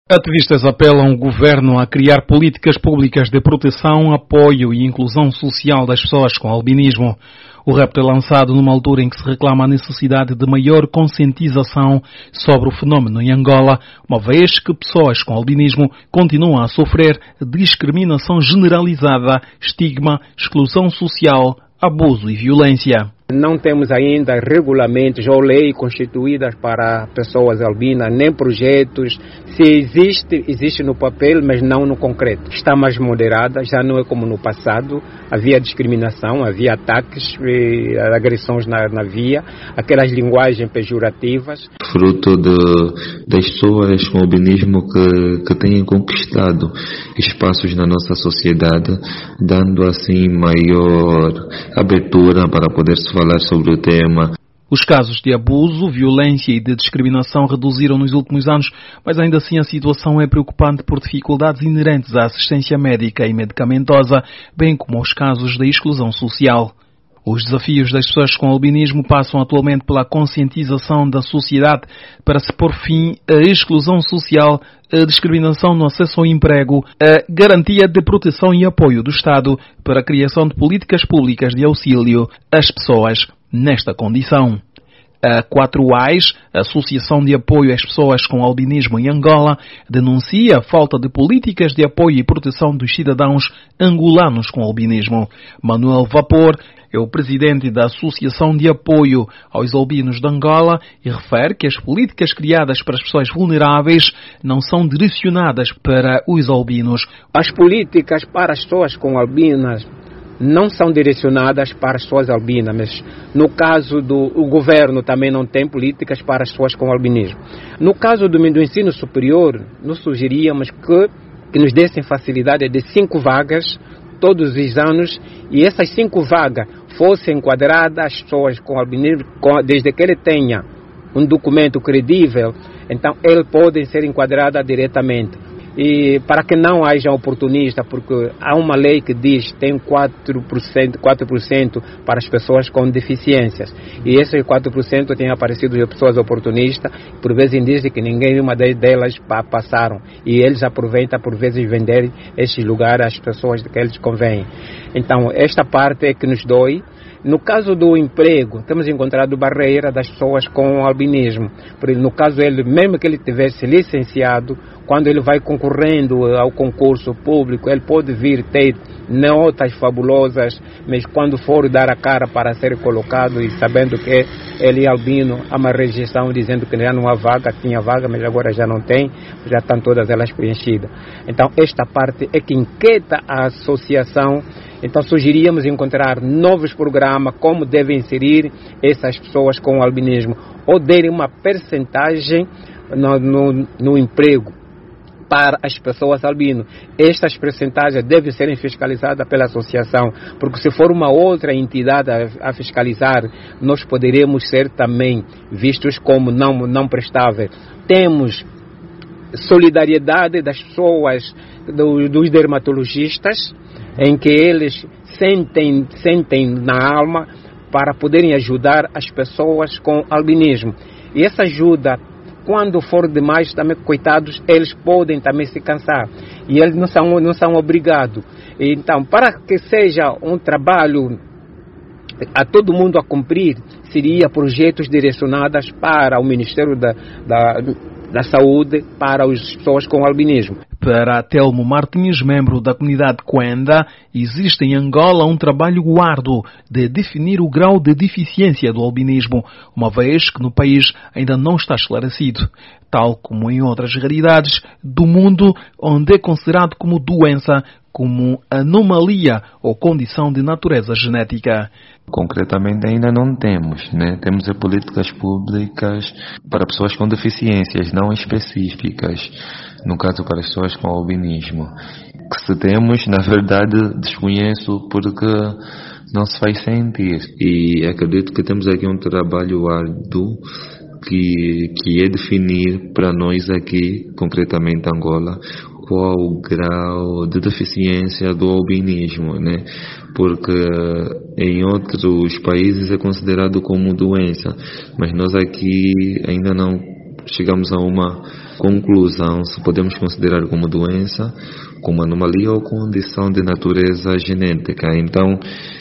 Ativistas apelam o governo a criar políticas públicas de proteção, apoio e inclusão social das pessoas com albinismo. O repto é lançado numa altura em que se reclama a necessidade de maior conscientização sobre o fenómeno em Angola, uma vez que pessoas com albinismo continuam a sofrer discriminação generalizada, estigma, exclusão social, abuso e violência. Não temos ainda regulamentos ou leis constituídas para pessoas albinas, nem projetos. Se existe no papel, mas não no concreto. Está mais moderada, já não é como no passado. Havia discriminação, havia ataques, agressões na via, aquelas linguagens pejorativas. Fruto das pessoas com albinismo que têm conquistado espaços na nossa sociedade, dando assim maior abertura para poder se falar sobre o tema. Os casos de abuso, violência e de discriminação reduziram nos últimos anos, mas ainda assim a situação é preocupante por dificuldades inerentes à assistência médica e medicamentosa, bem como os casos de exclusão social. Os desafios das pessoas com albinismo passam atualmente pela conscientização da sociedade para se pôr fim à exclusão social, a discriminação no acesso ao emprego, a garantia de proteção e apoio do Estado para a criação de políticas públicas de auxílio às pessoas nesta condição. A 4AIS, Associação de Apoio às Pessoas com Albinismo em Angola, denuncia a falta de políticas de apoio e proteção dos cidadãos angolanos com albinismo. Manuel Vapor é o presidente da Associação de Apoio aos Albinos de Angola e refere que as políticas criadas para as pessoas vulneráveis não são direcionadas para os albinos. As políticas para as pessoas com albinas não são direcionadas para as pessoas albinas, mas no caso do governo também não tem políticas para as pessoas com albinismo. No caso do ensino superior, nós sugeríamos que nos dessem facilidade de 5 vagas todos os anos, e essas 5 vagas fossem enquadradas às pessoas com albinismo, desde que ele tenha um documento credível, então eles podem ser enquadradas diretamente. E para que não haja oportunista, porque há uma lei que diz que tem 4% para as pessoas com deficiências. E esses 4% têm aparecido de pessoas oportunistas, por vezes dizem que nenhuma delas passaram. E eles aproveitam, por vezes, vender estes lugares às pessoas que eles convêm. Então, esta parte é que nos dói. No caso do emprego, temos encontrado barreira das pessoas com albinismo. No caso, mesmo que ele tivesse licenciado, quando ele vai concorrendo ao concurso público, ele pode vir ter notas fabulosas, mas quando for dar a cara para ser colocado e sabendo que ele é albino, há uma rejeição dizendo que já não há vaga, tinha vaga, mas agora já não tem, já estão todas elas preenchidas. Então, esta parte é que inquieta a associação. Então, sugeríamos encontrar novos programas, como devem inserir essas pessoas com albinismo, ou derem uma percentagem no emprego para as pessoas albinos. Estas percentagens devem ser fiscalizadas pela associação, porque se for uma outra entidade a fiscalizar, nós poderemos ser também vistos como não prestáveis. Temos solidariedade das pessoas, dos dermatologistas, em que eles sentem na alma para poderem ajudar as pessoas com albinismo. E essa ajuda, quando for demais, também, coitados, eles podem também se cansar. E eles não são obrigados. Então, para que seja um trabalho a todo mundo a cumprir, seria projetos direcionados para o Ministério da Saúde, para as pessoas com albinismo. Para Telmo Martins, membro da comunidade Quenda, existe em Angola um trabalho árduo de definir o grau de deficiência do albinismo, uma vez que no país ainda não está esclarecido, tal como em outras realidades do mundo onde é considerado como doença, como anomalia ou condição de natureza genética. Concretamente ainda não temos, né? Temos políticas públicas para pessoas com deficiências não específicas, no caso para as pessoas com albinismo. Que se temos, na verdade, desconheço porque não se faz sentir. E acredito que temos aqui um trabalho árduo que é definir para nós aqui, concretamente Angola, qual o grau de deficiência do albinismo, né? Porque em outros países é considerado como doença, mas nós aqui ainda não chegamos a uma conclusão se podemos considerar como doença, como anomalia ou condição de natureza genética. Então,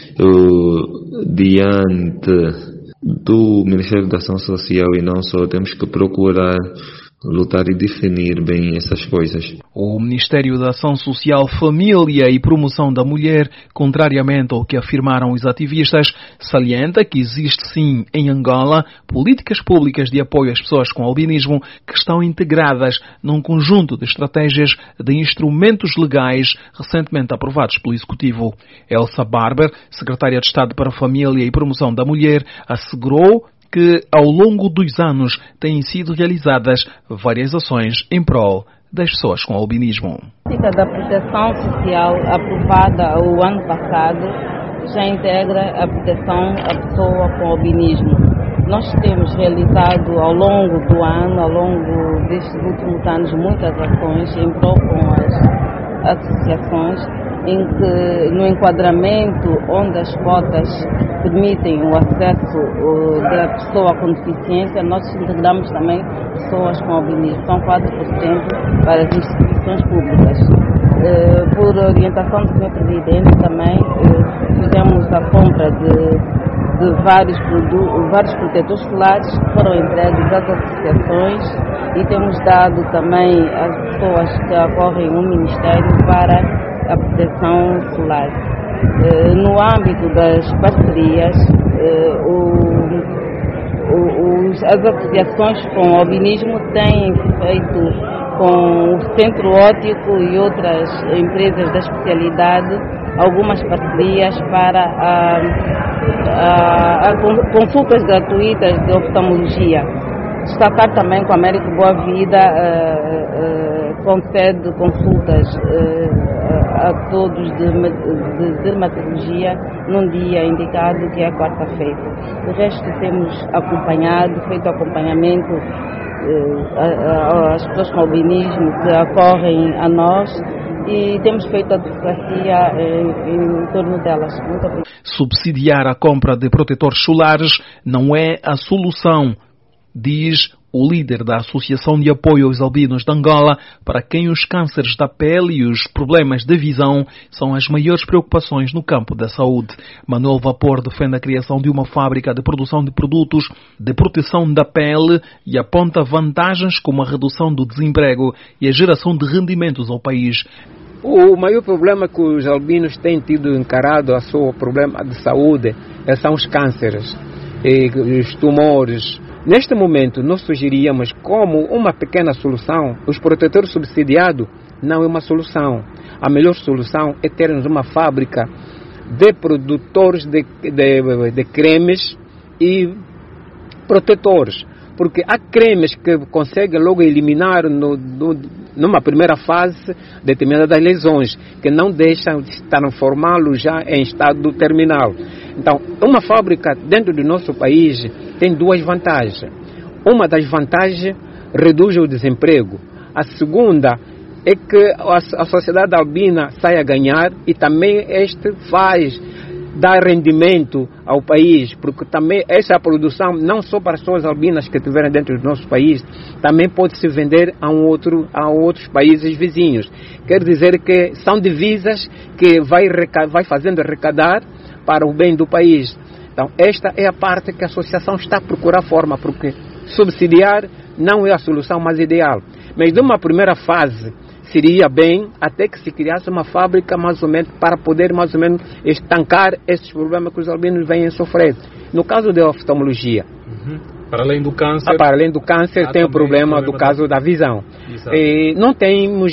diante do Ministério da Ação Social e não só, temos que procurar lutar e definir bem essas coisas. O Ministério da Ação Social, Família e Promoção da Mulher, contrariamente ao que afirmaram os ativistas, salienta que existe sim em Angola políticas públicas de apoio às pessoas com albinismo que estão integradas num conjunto de estratégias de instrumentos legais recentemente aprovados pelo Executivo. Elsa Barber, secretária de Estado para a Família e Promoção da Mulher, assegurou que ao longo dos anos têm sido realizadas várias ações em prol das pessoas com albinismo. A política da proteção social aprovada o ano passado já integra a proteção à pessoa com albinismo. Nós temos realizado ao longo do ano, ao longo destes últimos anos, muitas ações em prol com as associações, em que no enquadramento onde as cotas permitem o acesso da pessoa com deficiência, nós integramos também pessoas com albinismo. São 4% para as instituições públicas. Por orientação do Sr. Presidente também fizemos a compra de vários protetores solares que foram entregues às associações e temos dado também às pessoas que acorrem no Ministério para a proteção solar. No âmbito das parcerias, as associações com albinismo têm feito com o Centro Óptico e outras empresas da especialidade algumas parcerias para consultas gratuitas de oftalmologia. Destacar também que o Américo Boa Vida concede consultas a todos de dermatologia num dia indicado, que é quarta-feira. De resto, temos feito acompanhamento às pessoas com albinismo que acorrem a nós e temos feito advocacia em torno delas. Muito obrigada. Subsidiar a compra de protetores solares não é a solução, diz o líder da Associação de Apoio aos Albinos de Angola, para quem os cânceres da pele e os problemas de visão são as maiores preocupações no campo da saúde. Manuel Vapor defende a criação de uma fábrica de produção de produtos de proteção da pele e aponta vantagens como a redução do desemprego e a geração de rendimentos ao país. O maior problema que os albinos têm tido encarado a seu problema de saúde são os cânceres e os tumores. Neste momento, nós sugeríamos como uma pequena solução, os protetores subsidiados não é uma solução. A melhor solução é termos uma fábrica de produtores de cremes e protetores. Porque há cremes que conseguem logo eliminar numa primeira fase determinadas lesões, que não deixam de transformá-lo já em estado terminal. Então, uma fábrica dentro do nosso país tem duas vantagens. Uma das vantagens reduz o desemprego. A segunda é que a sociedade albina sai a ganhar e também este dar rendimento ao país, porque também essa produção, não só para as pessoas albinas que estiverem dentro do nosso país, também pode se vender a outros países vizinhos. Quer dizer que são divisas que vai fazendo arrecadar para o bem do país. Então, esta é a parte que a associação está a procurar forma, porque subsidiar não é a solução mais ideal. Mas de uma primeira fase, seria bem até que se criasse uma fábrica mais ou menos para poder mais ou menos estancar esses problemas que os albinos vêm sofrer. No caso da oftalmologia, para além do câncer, tem o problema do caso da visão. Não temos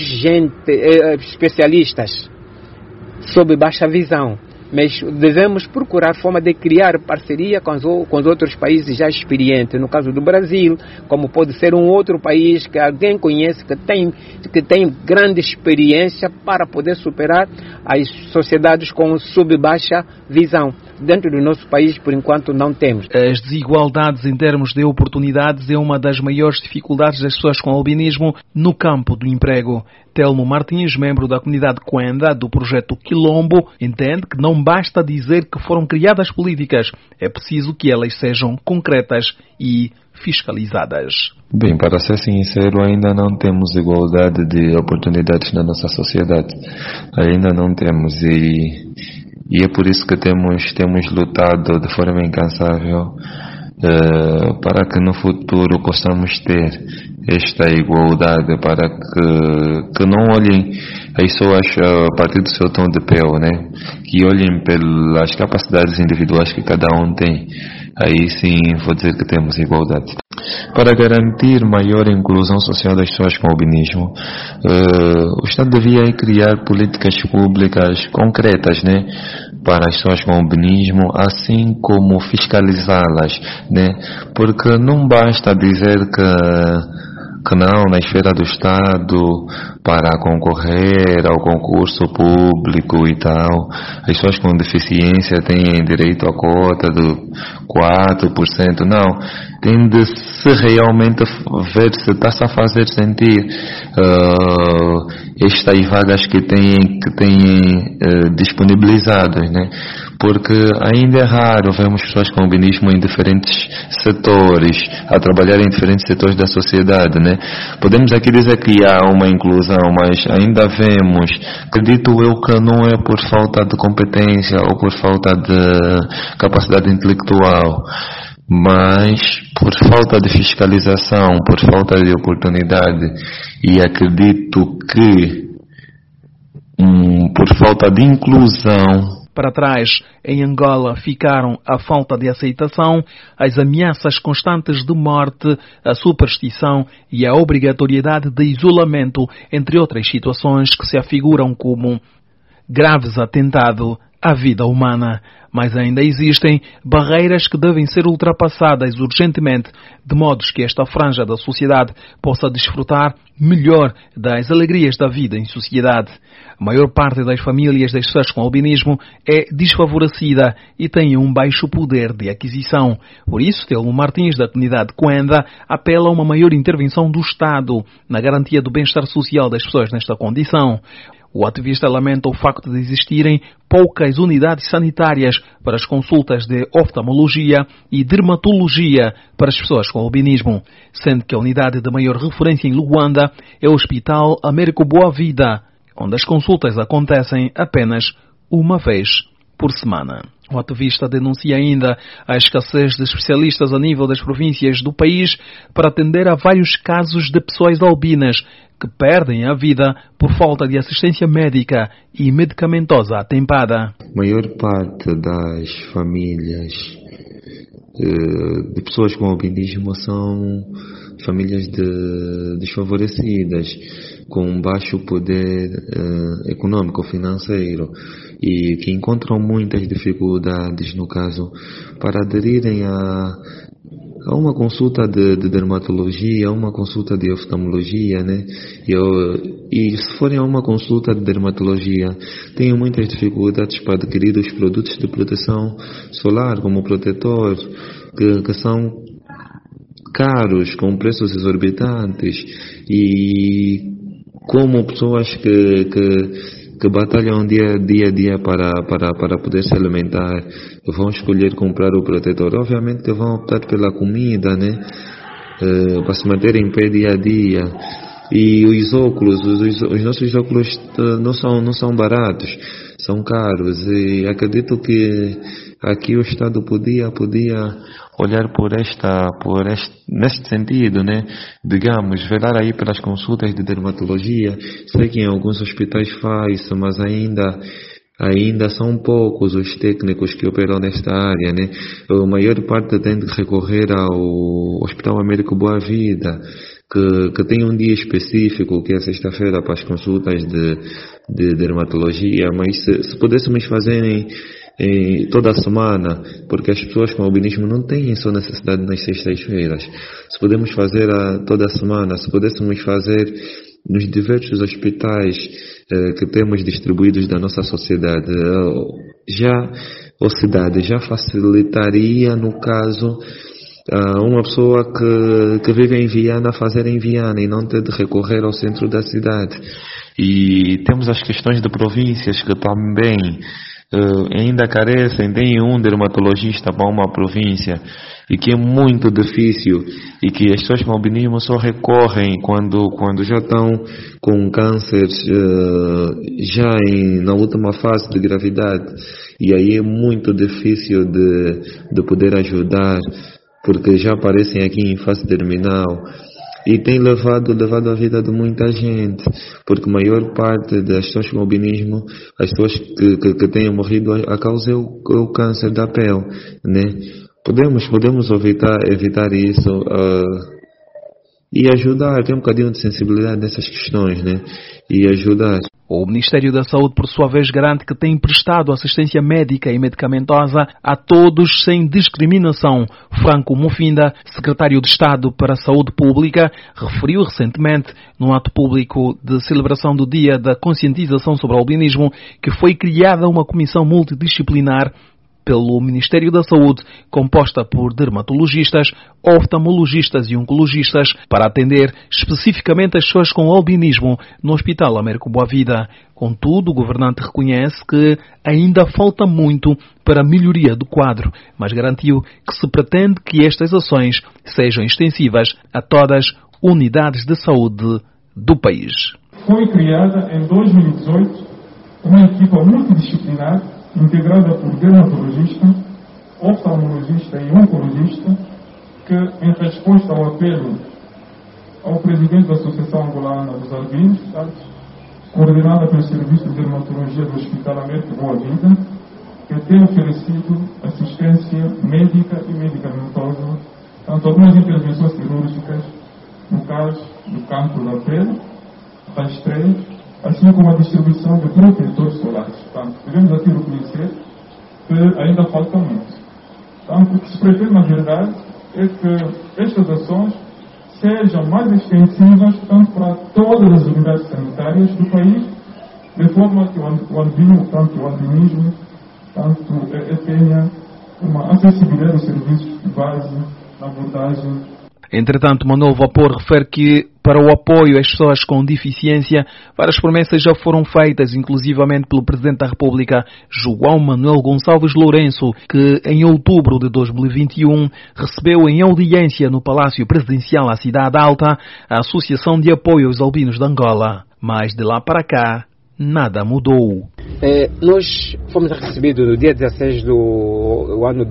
especialistas sobre baixa visão, mas devemos procurar forma de criar parceria com os outros países já experientes. No caso do Brasil, como pode ser um outro país que alguém conhece, que tem grande experiência para poder superar as sociedades com sub-baixa visão. Dentro do nosso país, por enquanto, não temos. As desigualdades em termos de oportunidades é uma das maiores dificuldades das pessoas com albinismo no campo do emprego. Telmo Martins, membro da comunidade Quenda do projeto Quilombo, entende que não basta dizer que foram criadas políticas, é preciso que elas sejam concretas e fiscalizadas. Bem, para ser sincero, ainda não temos igualdade de oportunidades na nossa sociedade. Ainda não temos e é por isso que temos lutado de forma incansável para que no futuro possamos ter esta igualdade, para que não olhem as pessoas a partir do seu tom de pele, né? Que olhem pelas capacidades individuais que cada um tem. Aí sim vou dizer que temos igualdade. Para garantir maior inclusão social das pessoas com albinismo, o Estado devia criar políticas públicas concretas, né, para as pessoas com albinismo, assim como fiscalizá-las, né, porque não basta dizer que não, na esfera do Estado, para concorrer ao concurso público e tal, as pessoas com deficiência têm direito à cota de 4%. Não, tem de se realmente ver se está-se a fazer sentir estas vagas que têm disponibilizadas, né? Porque ainda é raro vermos pessoas com albinismo em diferentes setores, a trabalhar em diferentes setores da sociedade, né? Podemos aqui dizer que há uma inclusão, mas ainda vemos, acredito eu, que não é por falta de competência ou por falta de capacidade intelectual, mas por falta de fiscalização, por falta de oportunidade, e acredito que por falta de inclusão. Para trás, em Angola, ficaram a falta de aceitação, as ameaças constantes de morte, a superstição e a obrigatoriedade de isolamento, entre outras situações que se afiguram como graves atentados à vida humana. Mas ainda existem barreiras que devem ser ultrapassadas urgentemente, de modo que esta franja da sociedade possa desfrutar melhor das alegrias da vida em sociedade. A maior parte das famílias das pessoas com albinismo é desfavorecida e tem um baixo poder de aquisição. Por isso, Telmo Martins, da comunidade Coenda, apela a uma maior intervenção do Estado na garantia do bem-estar social das pessoas nesta condição. O ativista lamenta o facto de existirem poucas unidades sanitárias para as consultas de oftalmologia e dermatologia para as pessoas com albinismo, sendo que a unidade de maior referência em Luanda é o Hospital Américo Boa Vida, onde as consultas acontecem apenas uma vez por semana. O ativista denuncia ainda a escassez de especialistas a nível das províncias do país para atender a vários casos de pessoas albinas que perdem a vida por falta de assistência médica e medicamentosa atempada. A maior parte das famílias de pessoas com albinismo são famílias desfavorecidas, com baixo poder econômico, financeiro, e que encontram muitas dificuldades, no caso, para aderirem a uma consulta de dermatologia, a uma consulta de oftalmologia, né? E se forem a uma consulta de dermatologia, têm muitas dificuldades para adquirir os produtos de proteção solar, como protetor, que são caros, com preços exorbitantes, e como pessoas que batalham dia a dia para poder se alimentar, vão escolher comprar o protetor. Obviamente que vão optar pela comida, né? Para se manter em pé dia a dia. E os óculos, os nossos óculos não são baratos, são caros, e acredito que aqui o Estado podia olhar neste sentido, né? Digamos, velar aí pelas consultas de dermatologia. Sei que em alguns hospitais faz, mas ainda são poucos os técnicos que operam nesta área, né? A maior parte tem de recorrer ao Hospital Américo Boa Vida, que tem um dia específico, que é sexta-feira, para as consultas de dermatologia, mas se pudéssemos fazer toda a semana, porque as pessoas com albinismo não têm só necessidade nas sextas-feiras. Se podemos fazer toda a semana, se pudéssemos fazer nos diversos hospitais que temos distribuídos da nossa sociedade, ou cidade, já facilitaria, no caso, uma pessoa que vive em Viana fazer em Viana e não ter de recorrer ao centro da cidade. E temos as questões de províncias que também ainda carecem, tem um dermatologista para uma província, e que é muito difícil e que as pessoas com albinismo só recorrem quando já estão com câncer na última fase de gravidade, e aí é muito difícil de poder ajudar, porque já aparecem aqui em fase terminal. E tem levado a vida de muita gente, porque a maior parte das pessoas com albinismo, as pessoas que têm morrido, a causa é o câncer da pele, né? Podemos evitar isso e ajudar, ter um bocadinho de sensibilidade nessas questões, né? E ajudar. O Ministério da Saúde, por sua vez, garante que tem prestado assistência médica e medicamentosa a todos sem discriminação. Franco Mufinda, secretário de Estado para a Saúde Pública, referiu recentemente, num ato público de celebração do Dia da Conscientização sobre o Albinismo, que foi criada uma comissão multidisciplinar pelo Ministério da Saúde, composta por dermatologistas, oftalmologistas e oncologistas, para atender especificamente as pessoas com albinismo no Hospital Américo Boa Vida. Contudo, o governante reconhece que ainda falta muito para a melhoria do quadro, mas garantiu que se pretende que estas ações sejam extensivas a todas as unidades de saúde do país. Foi criada em 2018 uma equipa multidisciplinar integrada por dermatologista, oftalmologista e oncologista, que, em resposta ao apelo ao presidente da Associação Angolana dos Albinos, coordenada pelo Serviço de Dermatologia do Hospital Américo Boa Vida, que tem oferecido assistência médica e medicamentosa, tanto algumas intervenções cirúrgicas, no caso do cancro da pele, rastreio, assim como a distribuição de protetores solares. Portanto, devemos aqui reconhecer que ainda falta muito. Portanto, o que se pretende, na verdade, é que estas ações sejam mais extensivas tanto para todas as unidades sanitárias do país, de forma que o albinismo tenha uma acessibilidade aos serviços de base na abordagem. Entretanto, Manuel Vapor refere que, para o apoio às pessoas com deficiência, várias promessas já foram feitas, inclusivamente pelo Presidente da República, João Manuel Gonçalves Lourenço, que em outubro de 2021 recebeu em audiência no Palácio Presidencial à Cidade Alta a Associação de Apoio aos Albinos de Angola. Mas de lá para cá, nada mudou. Nós fomos recebidos no dia 16 do ano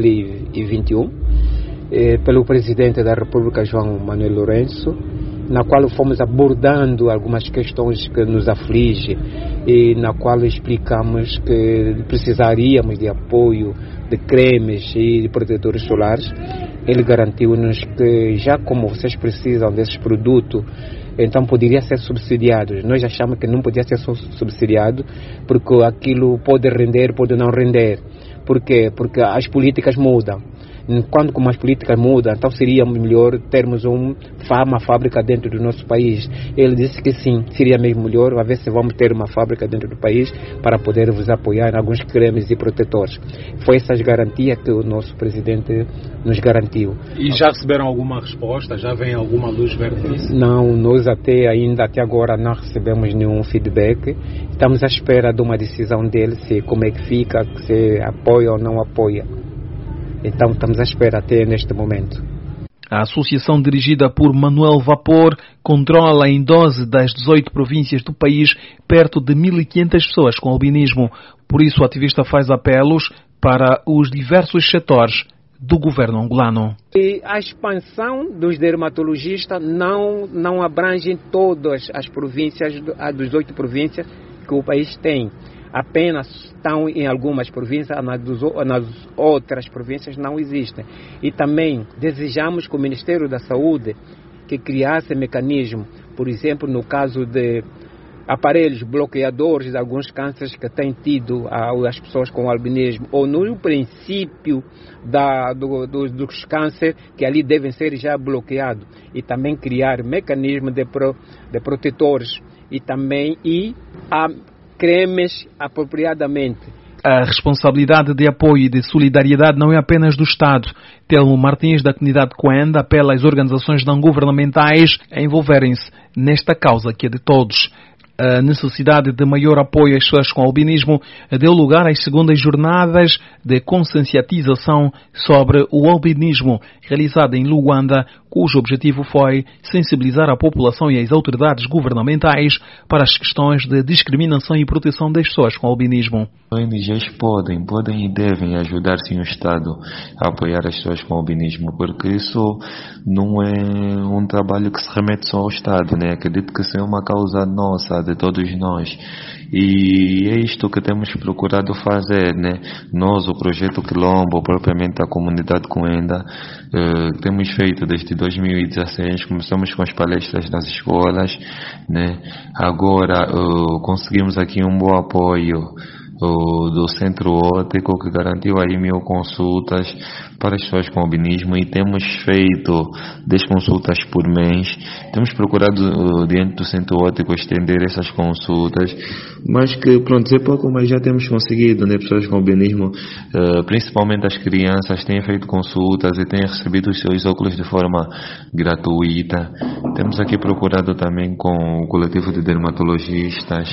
2021 pelo Presidente da República, João Manuel Lourenço, na qual fomos abordando algumas questões que nos afligem e na qual explicamos que precisaríamos de apoio de cremes e de protetores solares. Ele garantiu-nos que, já como vocês precisam desses produtos, então poderia ser subsidiado. Nós achamos que não podia ser subsidiado, porque aquilo pode render, pode não render. Por quê? Porque as políticas mudam. Quando como as políticas mudam, então seria melhor termos uma fábrica dentro do nosso país. Ele disse que sim, seria mesmo melhor, a ver se vamos ter uma fábrica dentro do país para poder vos apoiar em alguns cremes e protetores. Foi essas garantias que o nosso Presidente nos garantiu. E já receberam alguma resposta? Já vem alguma luz verde nisso? Não, nós até agora não recebemos nenhum feedback. Estamos à espera de uma decisão dele, se como é que fica, se apoia ou não apoia. Então estamos à espera até neste momento. A associação, dirigida por Manuel Vapor, controla em 12 das 18 províncias do país perto de 1.500 pessoas com albinismo. Por isso, o ativista faz apelos para os diversos setores do governo angolano. E a expansão dos dermatologistas não abrange todas as províncias, as 18 províncias que o país tem. Apenas estão em algumas províncias, nas outras províncias não existem. E também desejamos que o Ministério da Saúde que criasse mecanismo, por exemplo, no caso de aparelhos bloqueadores de alguns cânceres que têm tido as pessoas com albinismo, ou no princípio dos cânceres que ali devem ser já bloqueados, e também criar mecanismos de protetores e também cremes apropriadamente. A responsabilidade de apoio e de solidariedade não é apenas do Estado. Telmo Martins, da comunidade Coenda, apela às organizações não governamentais a envolverem-se nesta causa que é de todos. a necessidade de maior apoio às pessoas com albinismo deu lugar às segundas jornadas de conscienciatização sobre o albinismo, realizada em Luanda, cujo objetivo foi sensibilizar a população e as autoridades governamentais para as questões de discriminação e proteção das pessoas com albinismo. ONGs podem e devem ajudar sim o Estado a apoiar as pessoas com albinismo, porque isso não é um trabalho que se remete só ao Estado, né? Acredito que isso é uma causa nossa, de todos nós. E é isto que temos procurado fazer, né? Nós, o Projeto Quilombo, propriamente a comunidade Cuenda, temos feito desde 2016, começamos com as palestras nas escolas, né? Agora conseguimos aqui um bom apoio do Centro Óptico, que garantiu aí 1000 consultas para as pessoas com albinismo, e temos feito 10 consultas por mês. Temos procurado diante do Centro Óptico estender essas consultas, mas que pronto, é pouco, mas já temos conseguido, né? Pessoas com albinismo, principalmente as crianças, têm feito consultas e têm recebido os seus óculos de forma gratuita. Temos aqui procurado também com o coletivo de dermatologistas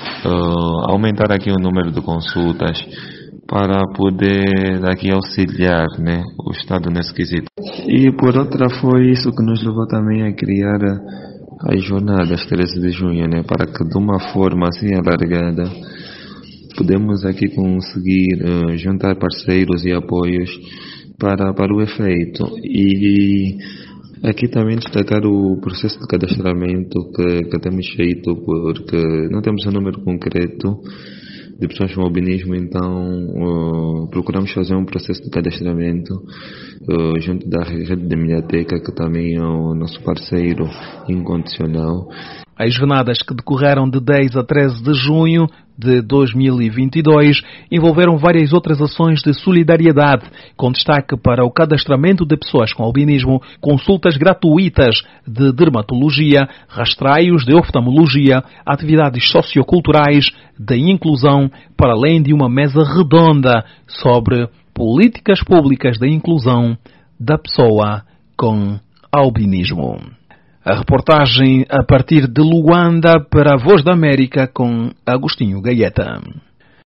aumentar aqui o número de consultas para poder aqui auxiliar, né, o Estado nesse quesito. E por outra foi isso que nos levou também a criar as jornadas 13 de junho, né, para que de uma forma assim alargada podemos aqui conseguir juntar parceiros e apoios para o efeito. E aqui também destacar o processo de cadastramento que temos feito, porque não temos um número concreto de pessoas com albinismo, então procuramos fazer um processo de cadastramento junto da rede de Mediateca, que também é o nosso parceiro incondicional. As jornadas, que decorreram de 10 a 13 de junho de 2022, envolveram várias outras ações de solidariedade, com destaque para o cadastramento de pessoas com albinismo, consultas gratuitas de dermatologia, rastreios de oftalmologia, atividades socioculturais de inclusão, para além de uma mesa redonda sobre políticas públicas de inclusão da pessoa com albinismo. A reportagem a partir de Luanda para a Voz da América com Agostinho Gaeta.